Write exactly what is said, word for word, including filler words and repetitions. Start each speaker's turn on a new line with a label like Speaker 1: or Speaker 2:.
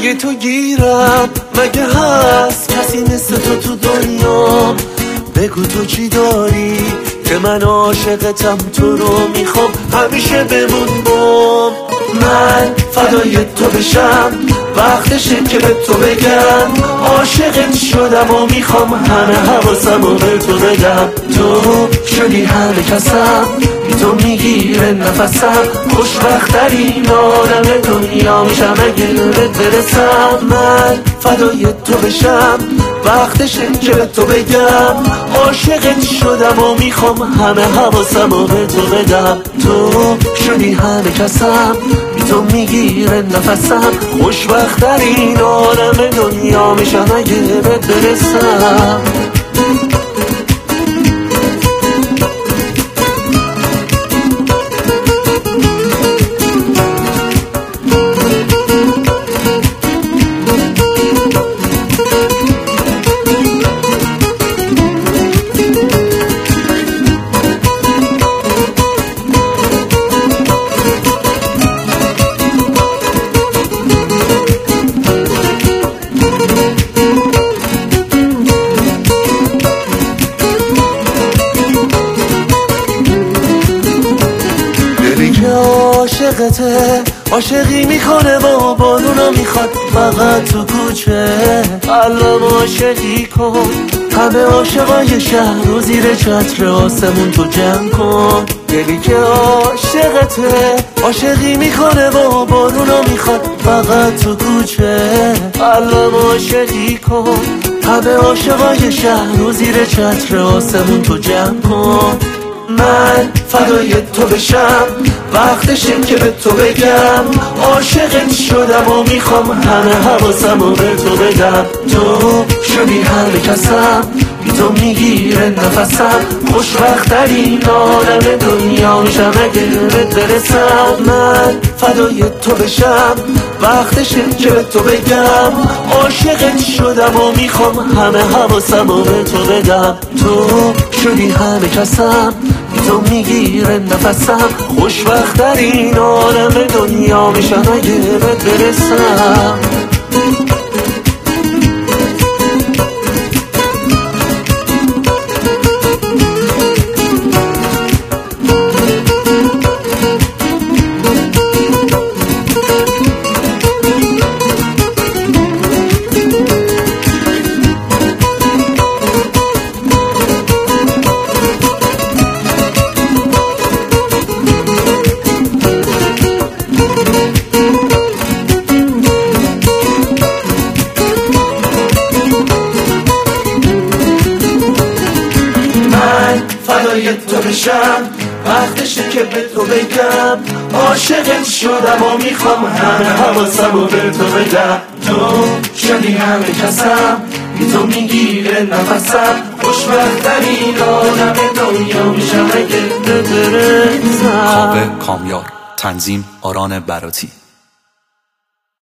Speaker 1: اگه تو گیرم مگه هست کسی مثل تو تو دنیا؟ بگو تو چی داری که من عاشقتم، تو رو میخوام همیشه بمون بام. من فدای تو بشم، وقتشه که به تو بگم عاشقت شدم و میخوام همه حواسم رو به تو بدم. تو شدی همه کسم، بی تو میگیره نفسم، خوشبخت‌ترین آدم دنیا میشم اگه بهت برسم. من فدای تو بشم، وقتشه که به تو بگم عاشقت شدم و میخوام همه حواسم رو به تو بدم. تو شدی همه کسم، بی تو میگیره نفسم، خوشبخت‌ترین آدم دنیا میشم اگه بهت برسم. عاشقته عاشقی میکنه و بارونو میخواد فقط تو کوچه. قلبم عاشقی کن، همه عاشقای شهر رو زیر چتر آسمون تو جمع کن. دلی که عاشقته عاشقی میکنه و بارونو میخواد فقط تو کوچه. قلبم عاشقی کن، همه عاشقای شهر رو زیر چتر آسمون تو جمع کن. من فدای تو بشم، وقتشه که به تو بگم عاشقت شدم و میخوام همه حواسم رو به تو بدم. تو شدی همه کسم، بی تو میگیره نفسم، خوشبخت‌ترین آدم دنیا میشم اگه بهت برسم. من فدای تو بشم، وقتشه که به تو بگم عاشقت شدم و میخوام همه حواسم رو به تو بدم. تو شدی همه کسم، بی تو میگیره نفسم، خوشبخت‌ترین آدم دنیا میشم اگه بهت برسم. فدای تو بشم، وقتشه که به تو بگم عاشقت شدم و میخوام همه حواسم رو به تو بدم. تو شدی همه کسم، بی تو میگیره نفسم، خوشبخت‌ترین آدم دنیا میشم اگه بهت برسم.
Speaker 2: کاوه کامیار، تنظیم آران براتی.